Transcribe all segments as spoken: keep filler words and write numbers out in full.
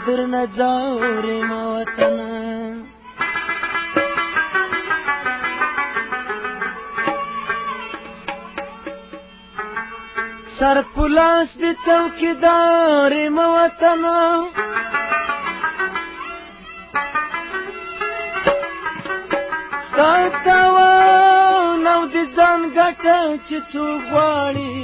درنه ځورېمه وطنه سر په لاس د څوکیدار ېمه وطنه ستا تاوان او د ځان ګټه چې څوک غواړي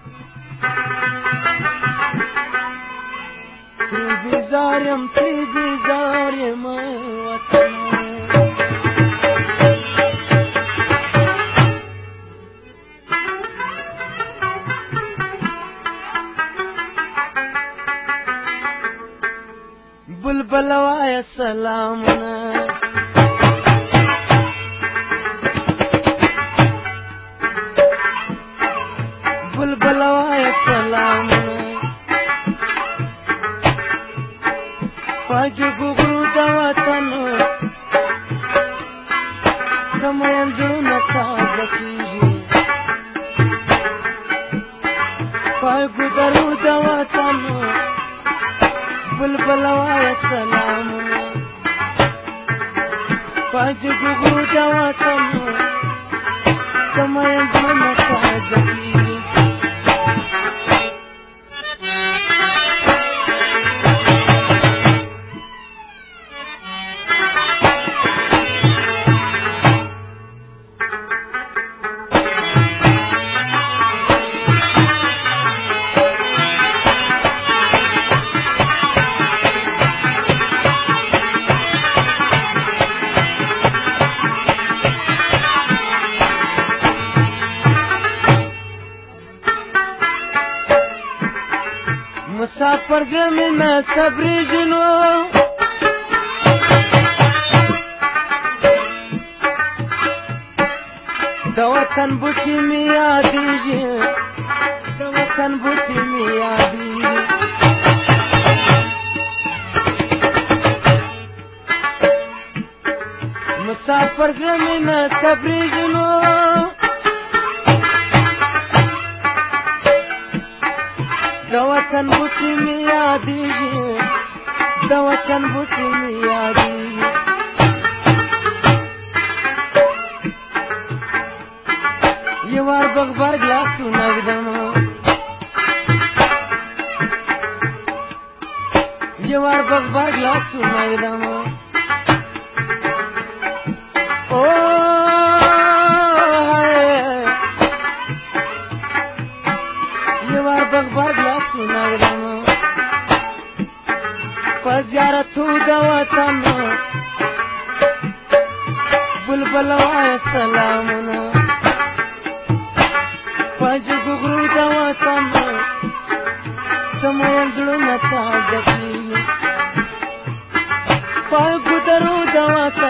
ترې بیزار یم ترې بیزار ېمه وطنه بلبل وایه سلامونه بلبل وایه سلامونه پاجګو غرو د وطنو د مین زړونه تازه کېږي پاجګو درو د وطنو بلبل وایه سلامونه پاجګو غرو د وطنو د مین زړونه تازه کېږي مسافر زمین نه صبرېږي نو د وطن بوټي مې یادېږي د وطن بوټي مې یادېږي مسافر زمین نه صبرېږي نو د وطن بوټي مې یادېږي د وطن بوټي مې یادېږي یو وار بغبرګ لاسونه ږدمه یو وار بغبرګ لاسونه ږدمه بغبرګ لاسونه ږدمه په زیارتو د وطن بلبل وایه سلامونه په جګو غرو د وطن د مین زړونه تازه کېږي په ګودرو د وطن